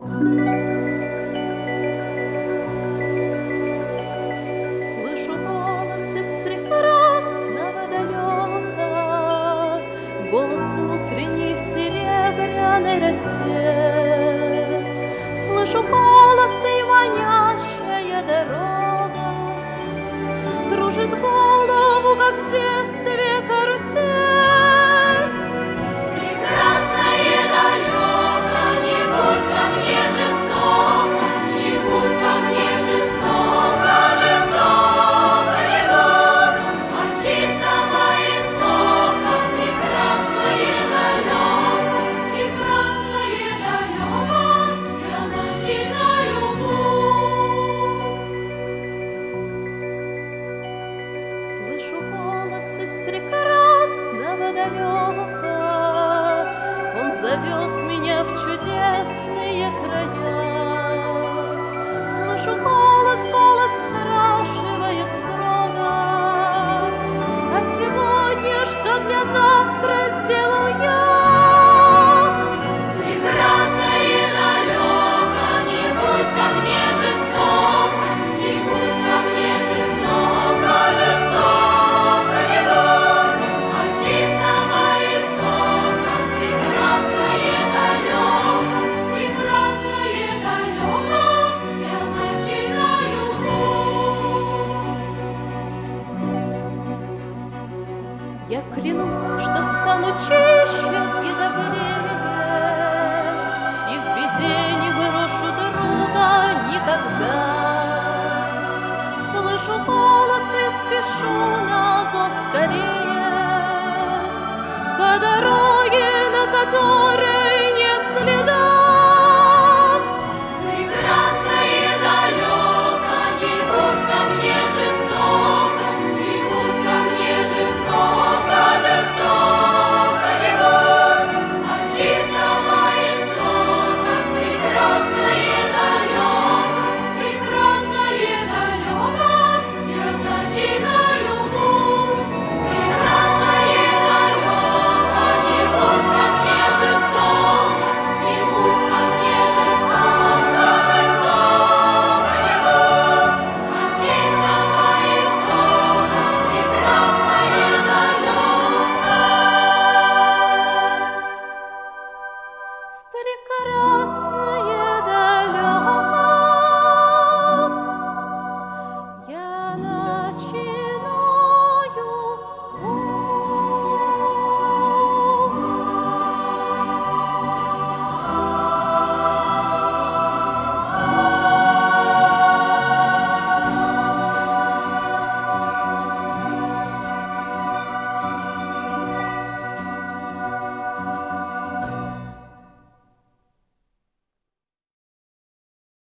Слышу голос из прекрасного далека, голос утренний в серебряной росе. Слышу голос и манящая дорога кружит голову, как в детстве карусель. Прекрасное далеко, не будь ко мне жестоко, не будь ко мне жестоко, жестоко любовь от чистого истока. Прекрасное далеко, я начинаю путь. Слышу голос из прекрасного далека, он зовет меня в чудесные края. Слышу голос, голос спрашивает строго: а сегодня что для завтра сделал я? Прекрасное далеко, не будь ко мне жестоко, не будь ко мне жестоко, жестоко любовь от чистого истока. Прекрасное далеко, я начинаю путь. Я клянусь, что стану чище и добрее, и в беде не брошу друга никогда. Слышу голос и спешу на зов скорее, по дороге, на которой